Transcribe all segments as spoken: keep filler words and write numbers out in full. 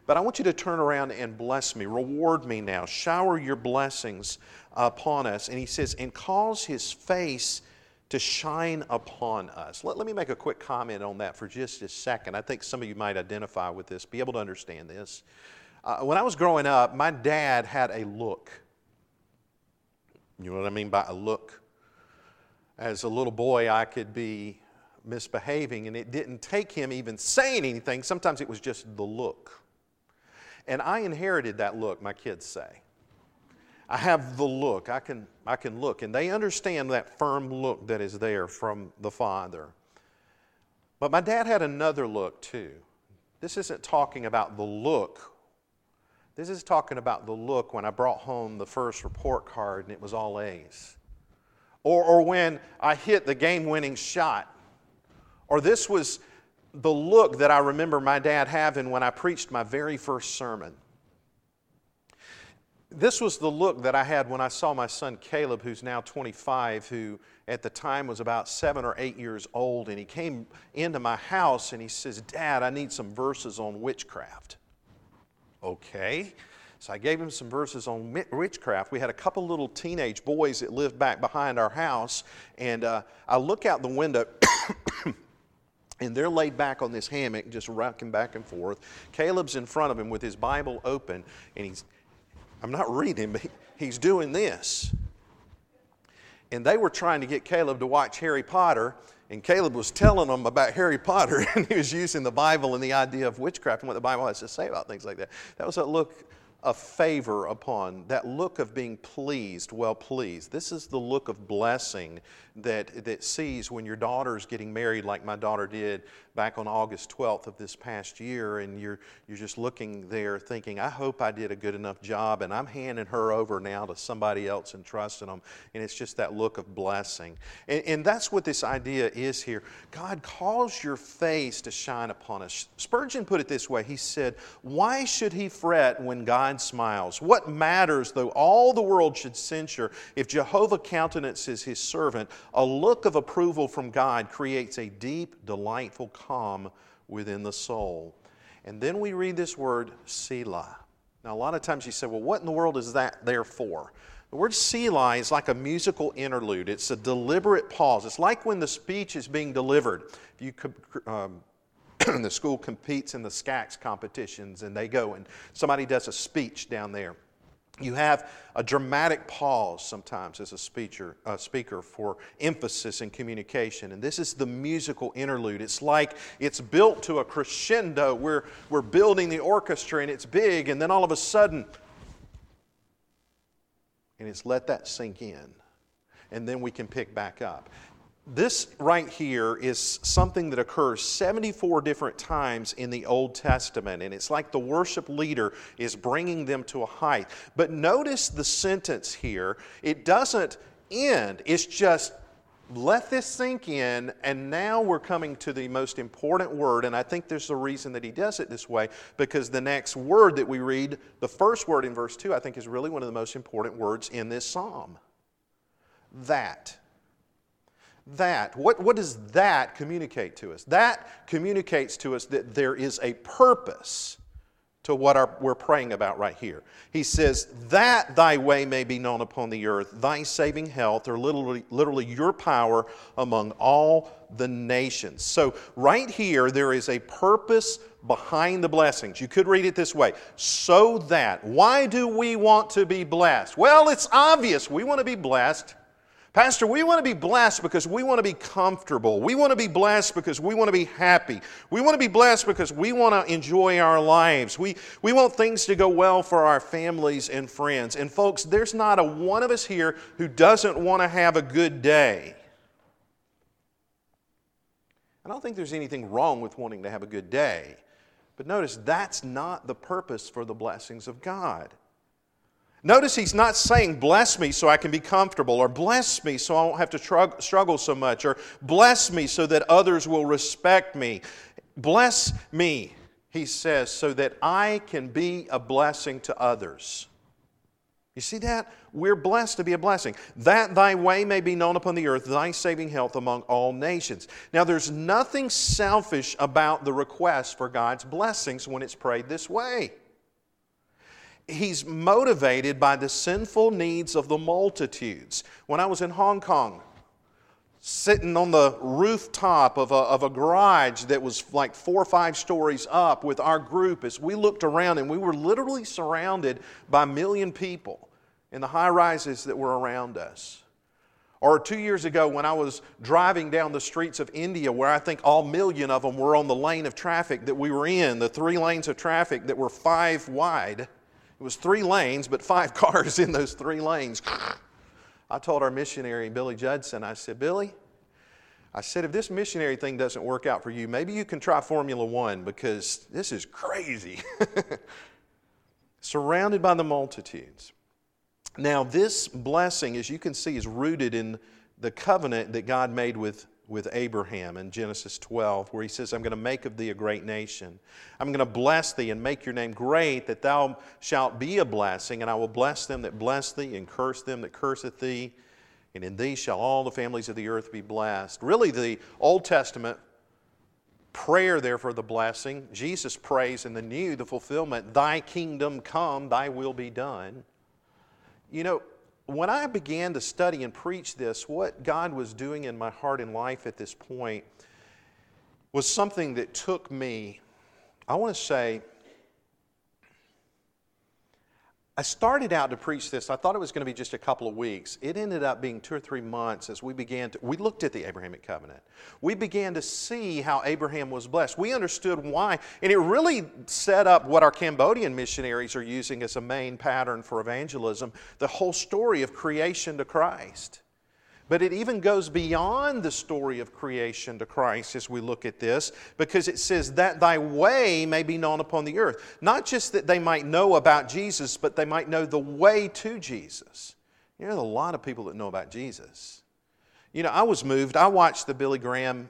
but I want you to turn around and bless me. Reward me now. Shower your blessings upon us. And he says, and cause his face to shine upon us. Let, let me make a quick comment on that for just a second. I think some of you might identify with this, be able to understand this. Uh, when I was growing up, my dad had a look. You know what I mean by a look? As a little boy, I could be misbehaving, and it didn't take him even saying anything. Sometimes it was just the look. And I inherited that look, my kids say. I have the look. I can, I can look. And they understand that firm look that is there from the Father. But my dad had another look too. This isn't talking about the look. This is talking about the look when I brought home the first report card and it was all A's. Or, or when I hit the game-winning shot. Or this was the look that I remember my dad having when I preached my very first sermon. This was the look that I had when I saw my son Caleb, who's now twenty-five, who at the time was about seven or eight years old, and he came into my house and he says, Dad, I need some verses on witchcraft. Okay. So I gave him some verses on witchcraft. We had a couple little teenage boys that lived back behind our house, and uh, I look out the window and they're laid back on this hammock, just rocking back and forth. Caleb's in front of him with his Bible open, and he's I'm not reading, but he's doing this. And they were trying to get Caleb to watch Harry Potter, and Caleb was telling them about Harry Potter, and he was using the Bible and the idea of witchcraft and what the Bible has to say about things like that. That was a look of favor upon, that look of being pleased, well pleased. This is the look of blessing that, that sees when your daughter's getting married like my daughter did back on August twelfth of this past year, and you're, you're just looking there thinking, I hope I did a good enough job, and I'm handing her over now to somebody else and trusting them, and it's just that look of blessing. And, and that's what this idea is here. God calls your face to shine upon us. Spurgeon put it this way. He said, why should he fret when God smiles? What matters though all the world should censure if Jehovah countenances his servant? A look of approval from God creates a deep, delightful calm within the soul. And then we read this word, Selah. Now a lot of times you say, well, what in the world is that there for? The word Selah is like a musical interlude. It's a deliberate pause. It's like when the speech is being delivered. If you could, um, the school competes in the S C A C S competitions, and they go and somebody does a speech down there. You have a dramatic pause sometimes as a speaker, a speaker for emphasis and communication. And this is the musical interlude. It's like it's built to a crescendo. We're, we're building the orchestra and it's big, and then all of a sudden, and it's let that sink in. And then we can pick back up. This right here is something that occurs seventy-four different times in the Old Testament, and it's like the worship leader is bringing them to a height. But notice the sentence here. It doesn't end. It's just, let this sink in, and now we're coming to the most important word, and I think there's a reason that he does it this way, because the next word that we read, the first word in verse two, I think is really one of the most important words in this psalm. That. That. What, what does that communicate to us? That communicates to us that there is a purpose to what our, we're praying about right here. He says, that thy way may be known upon the earth, thy saving health, or literally, literally your power among all the nations. So right here, there is a purpose behind the blessings. You could read it this way, so that. Why do we want to be blessed? Well, it's obvious. We want to be blessed. Pastor, we want to be blessed because we want to be comfortable. We want to be blessed because we want to be happy. We want to be blessed because we want to enjoy our lives. We, we want things to go well for our families and friends. And folks, there's not a one of us here who doesn't want to have a good day. I don't think there's anything wrong with wanting to have a good day. But notice, that's not the purpose for the blessings of God. Notice he's not saying, bless me so I can be comfortable, or bless me so I won't have to struggle so much, or bless me so that others will respect me. Bless me, he says, so that I can be a blessing to others. You see that? We're blessed to be a blessing. That thy way may be known upon the earth, thy saving health among all nations. Now, there's nothing selfish about the request for God's blessings when it's prayed this way. He's motivated by the sinful needs of the multitudes. When I was in Hong Kong, sitting on the rooftop of a, of a garage that was like four or five stories up with our group, as we looked around, and we were literally surrounded by a million people in the high rises that were around us. Or two years ago when I was driving down the streets of India, where I think all million of them were on the lane of traffic that we were in, the three lanes of traffic that were five wide. It was three lanes, but five cars in those three lanes. I told our missionary, Billy Judson, I said, Billy, I said, if this missionary thing doesn't work out for you, maybe you can try Formula One, because this is crazy. Surrounded by the multitudes. Now, this blessing, as you can see, is rooted in the covenant that God made with, with Abraham in Genesis twelve, where he says, I'm going to make of thee a great nation. I'm going to bless thee and make your name great, that thou shalt be a blessing, and I will bless them that bless thee and curse them that curseth thee. And in thee shall all the families of the earth be blessed. Really, the Old Testament prayer there for the blessing, Jesus prays in the New, the fulfillment, thy kingdom come, thy will be done. You know, when I began to study and preach this, what God was doing in my heart and life at this point was something that took me, I want to say, I started out to preach this. I thought it was going to be just a couple of weeks. It ended up being two or three months as we began to, we looked at the Abrahamic covenant. We began to see how Abraham was blessed. We understood why, and it really set up what our Cambodian missionaries are using as a main pattern for evangelism, the whole story of creation to Christ. But it even goes beyond the story of creation to Christ as we look at this, because it says that thy way may be known upon the earth. Not just that they might know about Jesus, but they might know the way to Jesus. You know, there's a lot of people that know about Jesus. You know, I was moved. I watched the Billy Graham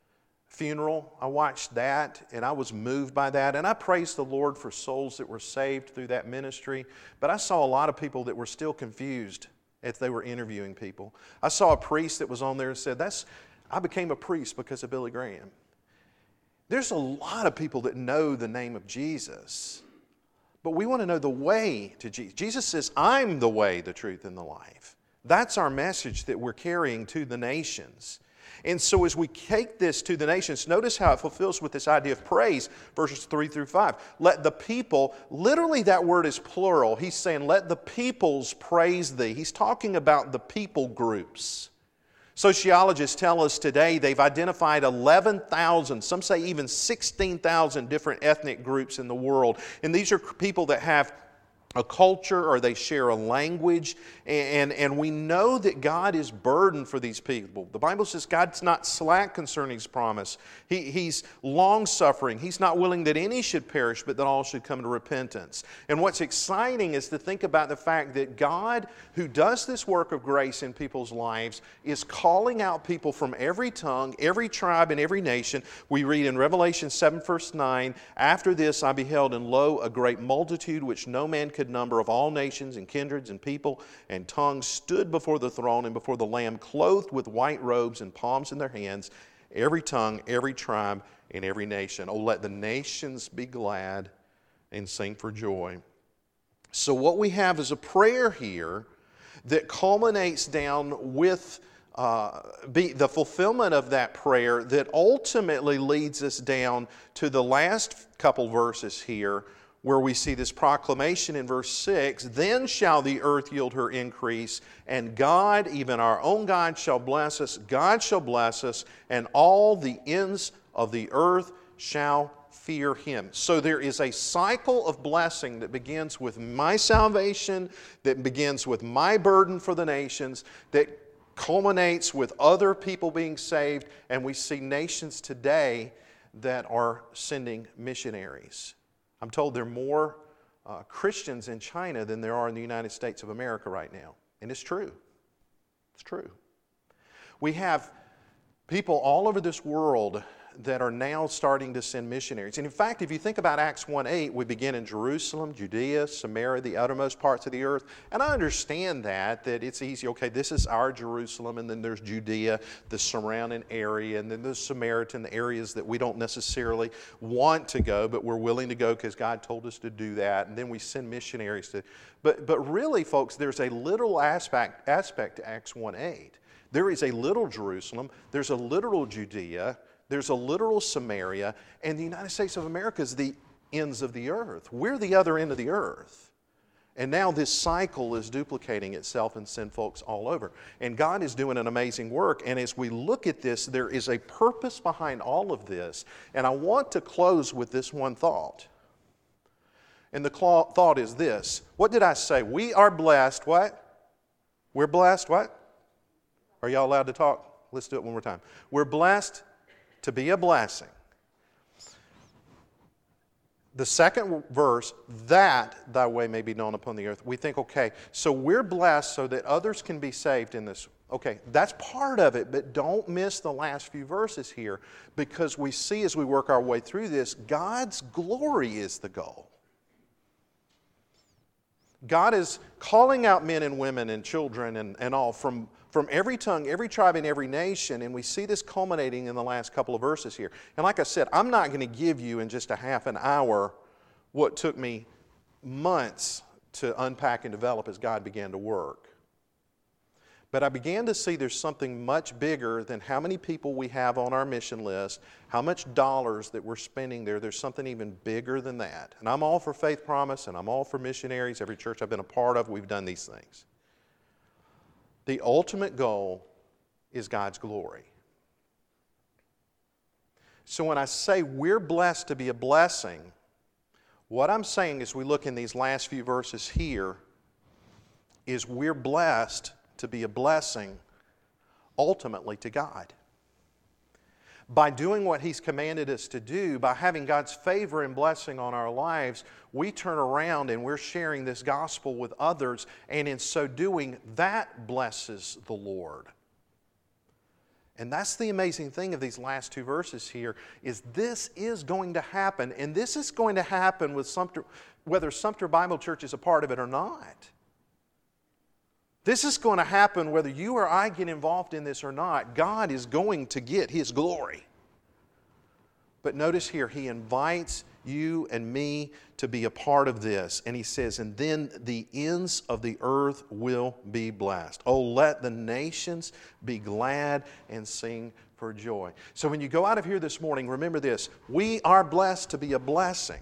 funeral. I watched that, and I was moved by that. And I praised the Lord for souls that were saved through that ministry. But I saw a lot of people that were still confused if they were interviewing people. I saw a priest that was on there and said, "That's I became a priest because of Billy Graham." There's a lot of people that know the name of Jesus, but we want to know the way to Jesus. Jesus says, I'm the way, the truth, and the life. That's our message that we're carrying to the nations. And so as we take this to the nations, notice how it fulfills with this idea of praise, verses three through five. Let the people, literally that word is plural. He's saying, let the peoples praise thee. He's talking about the people groups. Sociologists tell us today they've identified eleven thousand, some say even sixteen thousand different ethnic groups in the world. And these are people that have a culture or they share a language, and, and we know that God is burdened for these people. The Bible says God's not slack concerning His promise. He, he's long-suffering. He's not willing that any should perish, but that all should come to repentance. And what's exciting is to think about the fact that God, who does this work of grace in people's lives, is calling out people from every tongue, every tribe, and every nation. We read in Revelation seven, verse nine, after this I beheld, and lo, a great multitude which no man could number, of all nations and kindreds and people and tongues, stood before the throne and before the Lamb, clothed with white robes and palms in their hands, every tongue, every tribe, and every nation. Oh, let the nations be glad and sing for joy. So what we have is a prayer here that culminates down with uh, be the fulfillment of that prayer that ultimately leads us down to the last couple verses here, where we see this proclamation in verse six, then shall the earth yield her increase, and God, even our own God, shall bless us. God shall bless us, and all the ends of the earth shall fear Him. So there is a cycle of blessing that begins with my salvation, that begins with my burden for the nations, that culminates with other people being saved, and we see nations today that are sending missionaries. I'm told there are more uh, Christians in China than there are in the United States of America right now. And it's true. It's true. We have people all over this world that are now starting to send missionaries. And in fact, if you think about Acts one eight, we begin in Jerusalem, Judea, Samaria, the uttermost parts of the earth. And I understand that, that it's easy. Okay, this is our Jerusalem, and then there's Judea, the surrounding area, and then there's Samaritan, the areas that we don't necessarily want to go, but we're willing to go because God told us to do that. And then we send missionaries to. But, but really, folks, there's a literal aspect, aspect to Acts one eight. There is a literal Jerusalem, there's a literal Judea, there's a literal Samaria, and the United States of America is the ends of the earth. We're the other end of the earth. And now this cycle is duplicating itself and send folks all over. And God is doing an amazing work. And as we look at this, there is a purpose behind all of this. And I want to close with this one thought. And the thought is this. What did I say? We are blessed. What? We're blessed. What? Are y'all allowed to talk? Let's do it one more time. We're blessed to be a blessing. The second verse, that thy way may be known upon the earth. We think, okay, so we're blessed so that others can be saved in this. Okay, that's part of it, but don't miss the last few verses here, because we see as we work our way through this, God's glory is the goal. God is calling out men and women and children and, and all from, from every tongue, every tribe, and every nation, and we see this culminating in the last couple of verses here. And like I said, I'm not going to give you in just a half an hour what took me months to unpack and develop as God began to work. But I began to see there's something much bigger than how many people we have on our mission list, how much dollars that we're spending there. There's something even bigger than that. And I'm all for Faith Promise, and I'm all for missionaries. Every church I've been a part of, we've done these things. The ultimate goal is God's glory. So when I say we're blessed to be a blessing, what I'm saying as we look in these last few verses here is we're blessed to be a blessing ultimately to God. By doing what He's commanded us to do, by having God's favor and blessing on our lives, we turn around and we're sharing this gospel with others, and in so doing, that blesses the Lord. And that's the amazing thing of these last two verses here, is this is going to happen, and this is going to happen with Sumter, whether Sumter Bible Church is a part of it or not. This is going to happen whether you or I get involved in this or not. God is going to get His glory. But notice here, He invites you and me to be a part of this. And He says, and then the ends of the earth will be blessed. Oh, let the nations be glad and sing for joy. So when you go out of here this morning, remember this. We are blessed to be a blessing.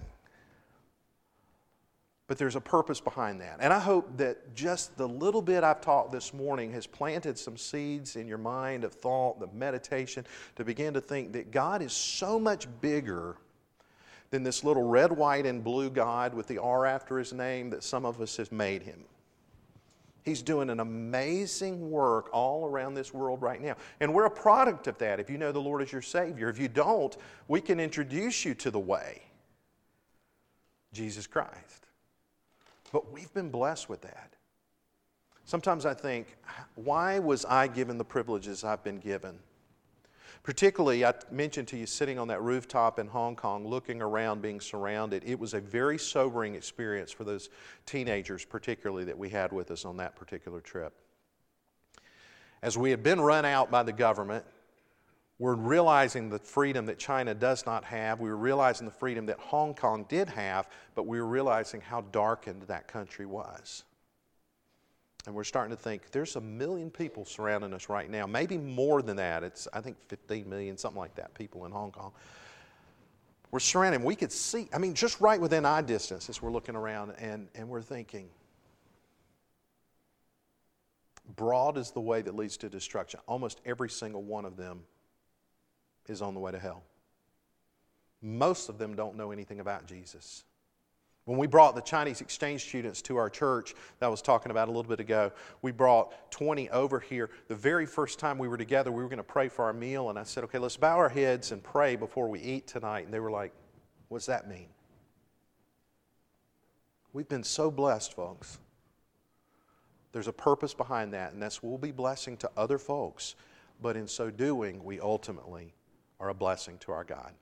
But there's a purpose behind that. And I hope that just the little bit I've taught this morning has planted some seeds in your mind of thought, of meditation, to begin to think that God is so much bigger than this little red, white, and blue God with the R after His name that some of us have made Him. He's doing an amazing work all around this world right now. And we're a product of that if you know the Lord as your Savior. If you don't, we can introduce you to the way, Jesus Christ. But we've been blessed with that. Sometimes I think, why was I given the privileges I've been given? Particularly, I mentioned to you sitting on that rooftop in Hong Kong, looking around, being surrounded. It was a very sobering experience for those teenagers, particularly, that we had with us on that particular trip. As we had been run out by the government, we're realizing the freedom that China does not have. We were realizing the freedom that Hong Kong did have, but we were realizing how darkened that country was. And we're starting to think, there's a million people surrounding us right now, maybe more than that. It's, I think, fifteen million, something like that, people in Hong Kong. We're surrounded. We could see, I mean, just right within eye distance as we're looking around, and, and we're thinking, broad is the way that leads to destruction. Almost every single one of them is on the way to hell. Most of them don't know anything about Jesus. When we brought the Chinese exchange students to our church that I was talking about a little bit ago, we brought twenty over here. The very first time we were together, we were going to pray for our meal, and I said, okay, let's bow our heads and pray before we eat tonight. And they were like, what's that mean? We've been so blessed, folks. There's a purpose behind that, and that's we'll be blessing to other folks. But in so doing, we ultimately are a blessing to our God.